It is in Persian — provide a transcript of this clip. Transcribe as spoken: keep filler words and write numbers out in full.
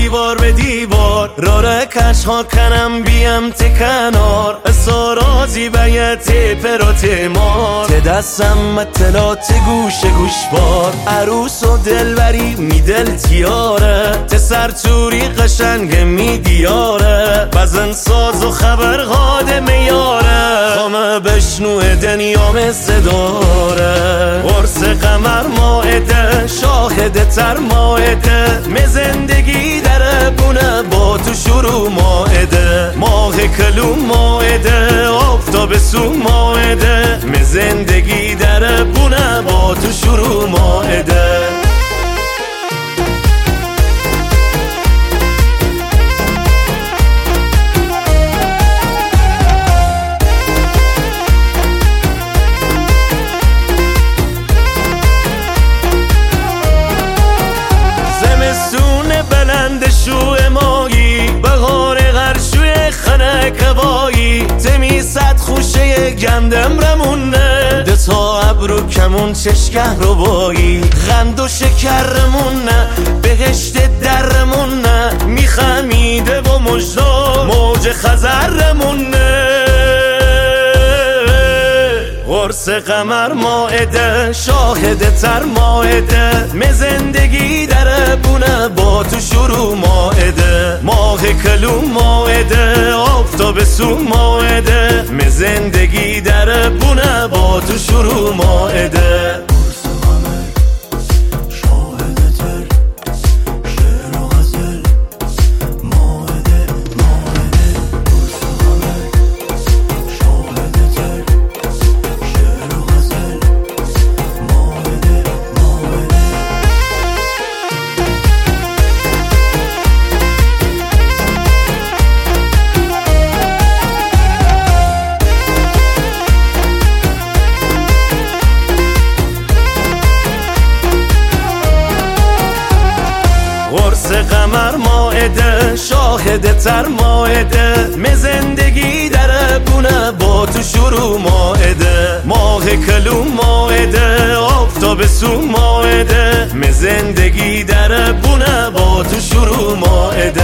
دیوار به دیوار رارکش ها کنم بیم ته کنار سارازی بیت پرات مار ته دستم مطلات گوش گوش بار عروس و دلبری می دل تیاره ته سرچوری قشنگ می دیاره بزن ساز و خبر غاده میاره خامه بشنو دنیام صداره ورس قمر ماعده شاهد تر ماعده می زندگی در بونه با تو شروع ماعده ماه کلو ماعده آفتاب سو ماعده می زندگی در بونه با تو شروع ماعده شو مایی بهار غرشوی خنک هوایی تمی صد خوشه گندم رمونه ده تا ابرو کمون چشکه رو بایی غند و شکرمونه بهشت درمونه میخمیده و مجدا موج خزرمونه ورس قمر ماعده شاهد تر ماعده می زندگی در بونه با تو شروع ماعده ماه کلو ماعده آفتاب سو ماعده می زندگی در بونه با تو شروع ماعده ورس قمر ماعده شاهد تر ماعده می زندگی در بونه با تو شروع ماعده ماه کلو ماعده آفتاب سو ماعده می زندگی در بونه با تو شروع ماعده